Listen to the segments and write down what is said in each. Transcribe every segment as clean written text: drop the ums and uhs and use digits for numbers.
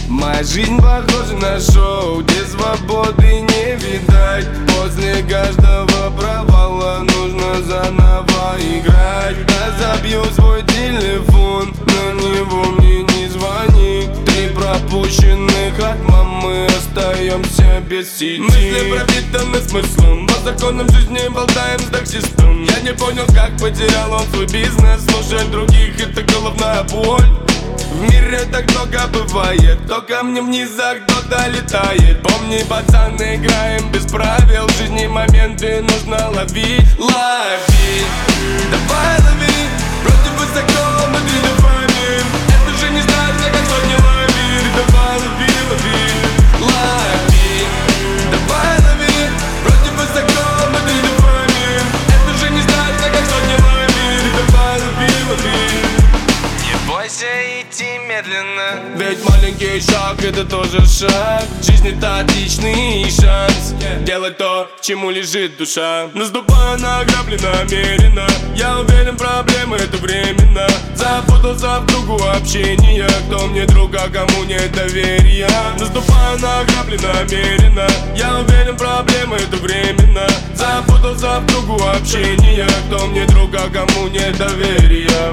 Моя жизнь похожа на шоу, где свободы не видать. После каждого провала нужно заново играть. Я забью свой телефон, на него мне не звони. 3 пропущенных от мамы, остаемся без сети. Мысли пропитаны смыслом, по законам жизни болтаем с таксистом. Я не понял, как потерял он свой бизнес. Слушать других — это головная боль. В мире так много бывает, кто ко мне в низах, кто-то летает. Помни, пацаны, играем без правил. В жизни моменты нужно ловить, ловить. Давай лови, вроде высоко, мы дефамим. Это же не страшно, как сотни лови. Давай лови, лови, лови. Давай лови, вроде высоко, мы дефамим. Это же не страшно, как сотни лови. Давай лови, лови. Не бойся идти медленно, ведь маленький шаг — это тоже шаг. Жизнь — это отличный шанс делать то, чему лежит душа. Наступаю на грабли намеренно. Я уверен, проблемы — это временно. Запутался в кругу общения. Кто мне друг, а кому нет доверия. Наступаю на грабли намеренно. Я уверен, проблемы — это временно. Запутался в кругу общения. Кто мне друг, а кому нет доверия.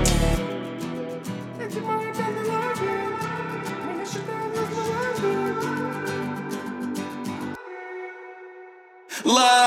Love.